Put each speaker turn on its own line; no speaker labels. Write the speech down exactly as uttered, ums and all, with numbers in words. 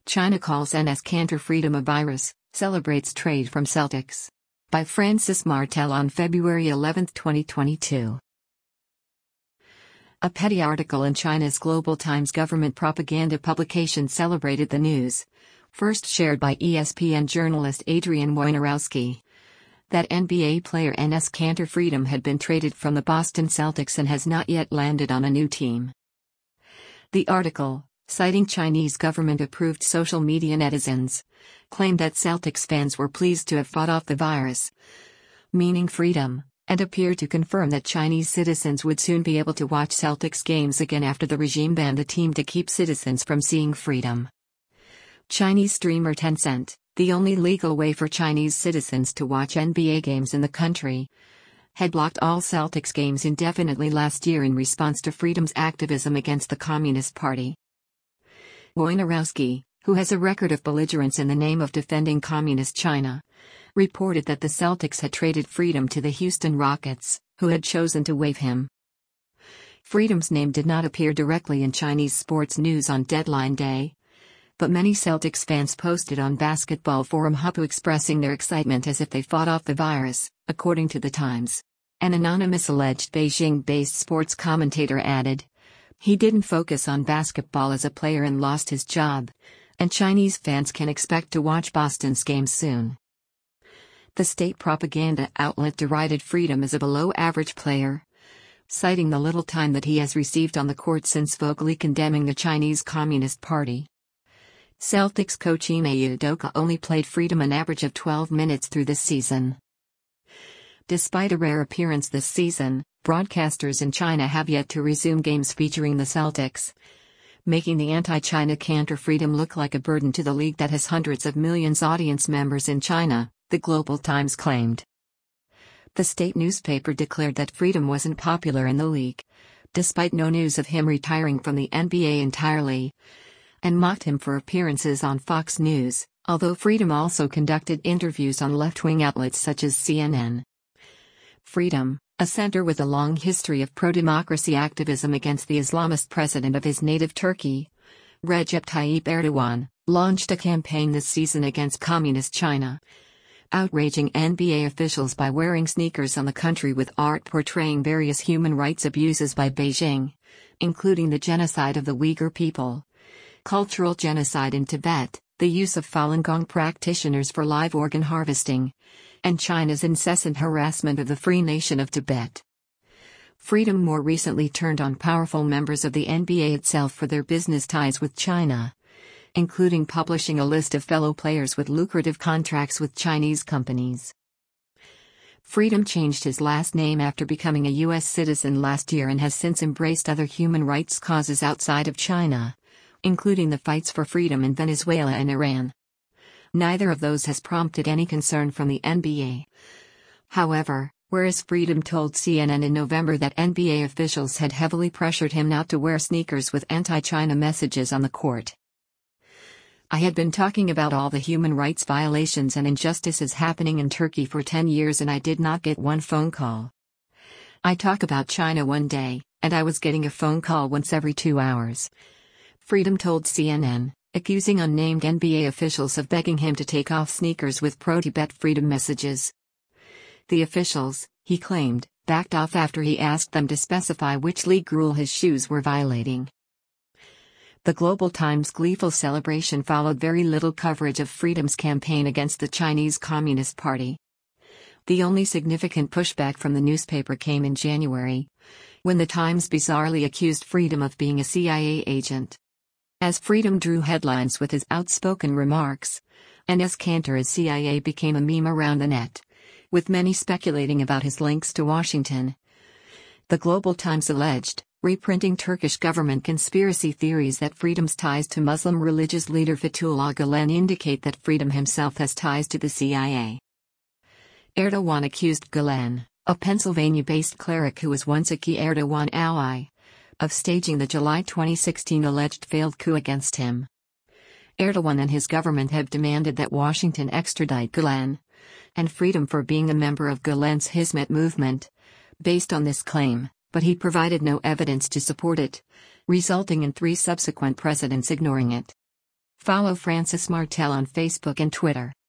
China calls Enes Kanter freedom a virus, celebrates trade from Celtics. By Francis Martel on February eleventh, twenty twenty-two. A petty article in China's Global Times government propaganda publication celebrated the news, first shared by E S P N journalist Adrian Wojnarowski, that N B A player Enes Kanter freedom had been traded from the Boston Celtics and has not yet landed on a new team. The article, citing Chinese government-approved social media netizens, claimed that Celtics fans were pleased to have fought off the virus, meaning freedom, and appeared to confirm that Chinese citizens would soon be able to watch Celtics games again after the regime banned the team to keep citizens from seeing freedom. Chinese streamer Tencent, the only legal way for Chinese citizens to watch N B A games in the country, had blocked all Celtics games indefinitely last year in response to freedom's activism against the Communist Party. Wojnarowski, who has a record of belligerence in the name of defending Communist China, reported that the Celtics had traded freedom to the Houston Rockets, who had chosen to waive him. Freedom's name did not appear directly in Chinese sports news on deadline day, but many Celtics fans posted on basketball forum Hupu expressing their excitement as if they fought off the virus, according to The Times. An anonymous alleged Beijing-based sports commentator added, "He didn't focus on basketball as a player and lost his job, and Chinese fans can expect to watch Boston's games soon." The state propaganda outlet derided freedom as a below-average player, citing the little time that he has received on the court since vocally condemning the Chinese Communist Party. Celtics coach Ime Udoka only played freedom an average of twelve minutes through this season. Despite a rare appearance this season, broadcasters in China have yet to resume games featuring the Celtics, making the anti-China Kanter freedom look like a burden to the league that has hundreds of millions audience members in China, the Global Times claimed. The state newspaper declared that freedom wasn't popular in the league, despite no news of him retiring from the N B A entirely, and mocked him for appearances on Fox News, although freedom also conducted interviews on left-wing outlets such as C N N. Freedom, a center with a long history of pro-democracy activism against the Islamist president of his native Turkey, Recep Tayyip Erdogan, launched a campaign this season against Communist China, outraging N B A officials by wearing sneakers on the country with art portraying various human rights abuses by Beijing, including the genocide of the Uyghur people, cultural genocide in Tibet, the use of Falun Gong practitioners for live organ harvesting, and China's incessant harassment of the Free Nation of Tibet. Freedom more recently turned on powerful members of the N B A itself for their business ties with China, including publishing a list of fellow players with lucrative contracts with Chinese companies. Freedom changed his last name after becoming a U S citizen last year and has since embraced other human rights causes outside of China, including the fights for freedom in Venezuela and Iran. Neither of those has prompted any concern from the N B A. However, whereas Freedom told C N N in November that N B A officials had heavily pressured him not to wear sneakers with anti-China messages on the court. "I had been talking about all the human rights violations and injustices happening in Turkey for ten years and I did not get one phone call. I talk about China one day, and I was getting a phone call once every two hours. Freedom told C N N, accusing unnamed N B A officials of begging him to take off sneakers with pro-Tibet freedom messages. The officials, he claimed, backed off after he asked them to specify which league rule his shoes were violating. The Global Times' gleeful celebration followed very little coverage of Freedom's campaign against the Chinese Communist Party. The only significant pushback from the newspaper came in January, when the Times bizarrely accused Freedom of being a C I A agent. As Freedom drew headlines with his outspoken remarks, Enes Kanter's C I A became a meme around the net, with many speculating about his links to Washington. The Global Times alleged, reprinting Turkish government conspiracy theories that Freedom's ties to Muslim religious leader Fethullah Gulen indicate that Freedom himself has ties to the C I A. Erdogan accused Gulen, a Pennsylvania-based cleric who was once a key Erdogan ally, of staging the July twenty sixteen alleged failed coup against him. Erdogan and his government have demanded that Washington extradite Gulen, and Freedom for being a member of Gulen's Hizmet movement, based on this claim, but he provided no evidence to support it, resulting in three subsequent presidents ignoring it. Follow Francis Martel on Facebook and Twitter.